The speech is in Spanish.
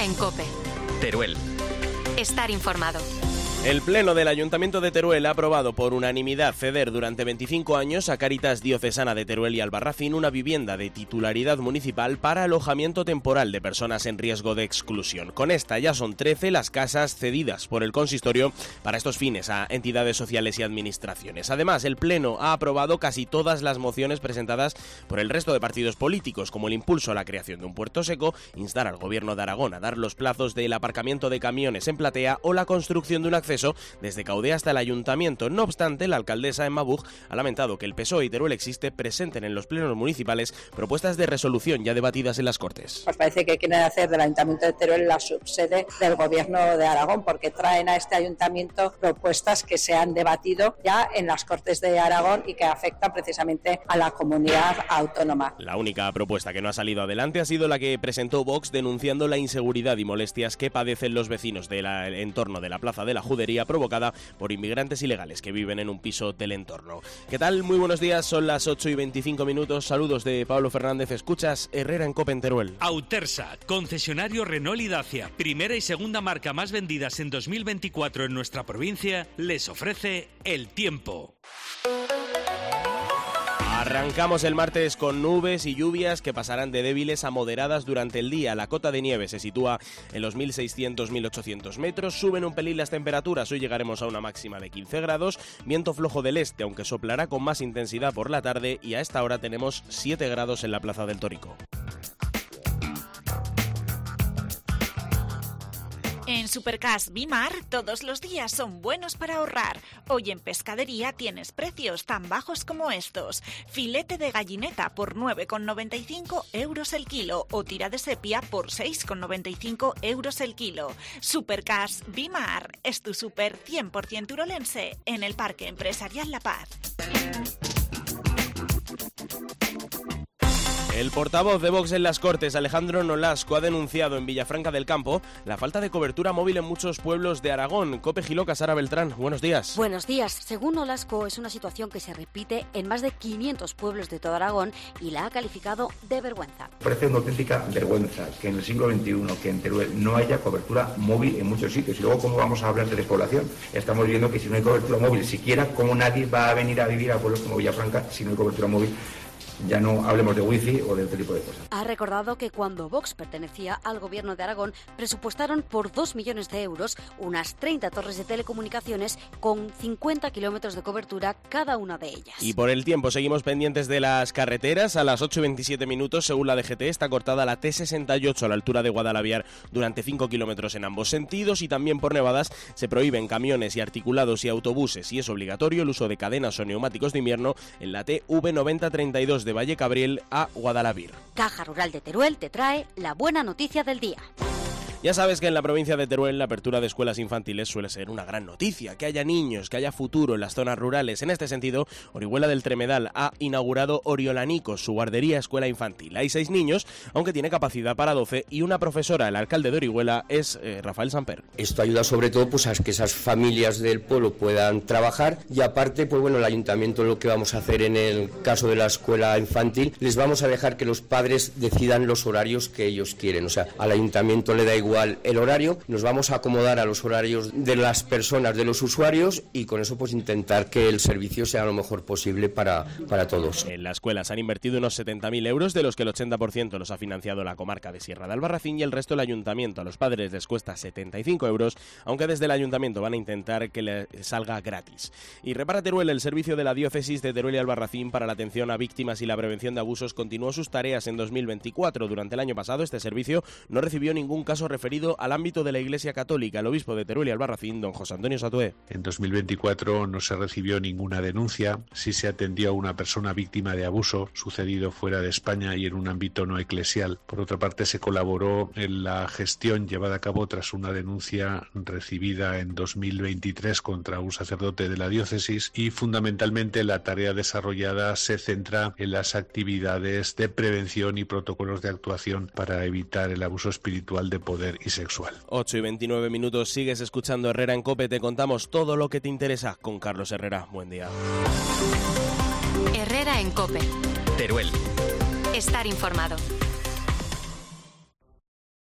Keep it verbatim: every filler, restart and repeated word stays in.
en COPE. Teruel. Estar informado. El Pleno del Ayuntamiento de Teruel ha aprobado por unanimidad ceder durante veinticinco años a Cáritas Diocesana de Teruel y Albarracín una vivienda de titularidad municipal para alojamiento temporal de personas en riesgo de exclusión. Con esta ya son trece las casas cedidas por el consistorio para estos fines a entidades sociales y administraciones. Además, el Pleno ha aprobado casi todas las mociones presentadas por el resto de partidos políticos, como el impulso a la creación de un puerto seco, instar al Gobierno de Aragón a dar los plazos del aparcamiento de camiones en Platea o la construcción de un acceso desde Caudé hasta el Ayuntamiento. No obstante, la alcaldesa Emma Buch ha lamentado que el P S O E y Teruel Existe presenten en los plenos municipales propuestas de resolución ya debatidas en las Cortes. Pues parece que quieren hacer del Ayuntamiento de Teruel la subsede del Gobierno de Aragón, porque traen a este Ayuntamiento propuestas que se han debatido ya en las Cortes de Aragón y que afectan precisamente a la comunidad autónoma. La única propuesta que no ha salido adelante ha sido la que presentó Vox, denunciando la inseguridad y molestias que padecen los vecinos del entorno de la Plaza de la Judería, provocada por inmigrantes ilegales que viven en un piso del entorno. ¿Qué tal? Muy buenos días, son las ocho y veinticinco minutos. Saludos de Pablo Fernández. Escuchas Herrera en COPE en Teruel. Autersa, concesionario Renault y Dacia, primera y segunda marca más vendidas en dos mil veinticuatro en nuestra provincia, les ofrece el tiempo. Arrancamos el martes con nubes y lluvias que pasarán de débiles a moderadas durante el día. La cota de nieve se sitúa en los mil seiscientos a mil ochocientos metros. Suben un pelín las temperaturas. Hoy llegaremos a una máxima de quince grados. Viento flojo del este, aunque soplará con más intensidad por la tarde. Y a esta hora tenemos siete grados en la Plaza del Tórico. En Supercas Bimar, todos los días son buenos para ahorrar. Hoy en pescadería tienes precios tan bajos como estos. Filete de gallineta por nueve con noventa y cinco euros el kilo o tira de sepia por seis con noventa y cinco euros el kilo. Supercas Bimar es tu super cien por ciento urolense en el Parque Empresarial La Paz. El portavoz de Vox en las Cortes, Alejandro Nolasco, ha denunciado en Villafranca del Campo la falta de cobertura móvil en muchos pueblos de Aragón. COPE Giloca, Sara Beltrán, buenos días. Buenos días. Según Nolasco, es una situación que se repite en más de quinientos pueblos de todo Aragón y la ha calificado de vergüenza. Parece una auténtica vergüenza que en el siglo veintiuno, que en Teruel no haya cobertura móvil en muchos sitios. Y luego, ¿cómo vamos a hablar de despoblación? Estamos viendo que si no hay cobertura móvil siquiera, ¿cómo nadie va a venir a vivir a pueblos como Villafranca si no hay cobertura móvil? Ya no hablemos de wifi o de otro tipo de cosas. Ha recordado que cuando Vox pertenecía al Gobierno de Aragón, presupuestaron por dos millones de euros unas treinta torres de telecomunicaciones con cincuenta kilómetros de cobertura cada una de ellas. Y por el tiempo, seguimos pendientes de las carreteras. A las ocho y veintisiete minutos, según la D G T, está cortada la T sesenta y ocho a la altura de Guadalaviar durante cinco kilómetros en ambos sentidos, y también por nevadas se prohíben camiones y articulados y autobuses, y es obligatorio el uso de cadenas o neumáticos de invierno en la T V noventa treinta y dos de Valle Cabriel a Guadalavir. Caja Rural de Teruel te trae la buena noticia del día. Ya sabes que en la provincia de Teruel la apertura de escuelas infantiles suele ser una gran noticia, que haya niños, que haya futuro en las zonas rurales. En este sentido, Orihuela del Tremedal ha inaugurado Oriolanicos, su guardería escuela infantil. Hay seis niños, aunque tiene capacidad para doce, y una profesora. El alcalde de Orihuela es eh, Rafael Samper. Esto ayuda sobre todo pues, a que esas familias del pueblo puedan trabajar, y aparte, pues bueno, el ayuntamiento, lo que vamos a hacer en el caso de la escuela infantil, les vamos a dejar que los padres decidan los horarios que ellos quieren. O sea, al ayuntamiento le da igual el horario, nos vamos a acomodar a los horarios de las personas, de los usuarios, y con eso pues intentar que el servicio sea lo mejor posible para, para todos. En la escuela se han invertido unos setenta mil euros, de los que el ochenta por ciento los ha financiado la comarca de Sierra de Albarracín y el resto el ayuntamiento. A los padres les cuesta setenta y cinco euros, aunque desde el ayuntamiento van a intentar que les salga gratis. Y Repara Teruel, el servicio de la diócesis de Teruel y Albarracín para la atención a víctimas y la prevención de abusos, continuó sus tareas en dos mil veinticuatro. Durante el año pasado este servicio no recibió ningún caso referido al ámbito de la Iglesia Católica. El obispo de Teruel y Albarracín, don José Antonio Satué. En dos mil veinticuatro no se recibió ninguna denuncia, sí se atendió a una persona víctima de abuso sucedido fuera de España y en un ámbito no eclesial. Por otra parte, se colaboró en la gestión llevada a cabo tras una denuncia recibida en dos mil veintitrés contra un sacerdote de la diócesis, y fundamentalmente la tarea desarrollada se centra en las actividades de prevención y protocolos de actuación para evitar el abuso espiritual de poder y sexual. ocho y veintinueve minutos, sigues escuchando Herrera en COPE, te contamos todo lo que te interesa con Carlos Herrera. Buen día. Herrera en COPE. Teruel. Estar informado.